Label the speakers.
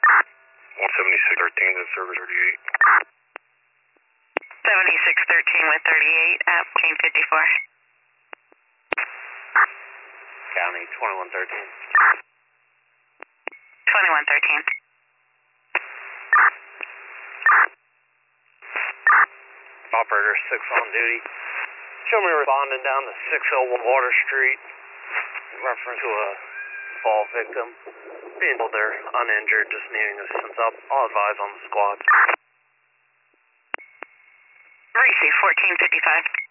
Speaker 1: 17613 to service 38.
Speaker 2: 7613 with 38 at King 54.
Speaker 1: County 2113.
Speaker 2: 2113.
Speaker 1: Operator 6 on duty. Show me responding down to 601 Water Street in reference to a fall victim. Being told they're uninjured, just needing assistance up. I'll advise on the squad.
Speaker 2: Receive 1455.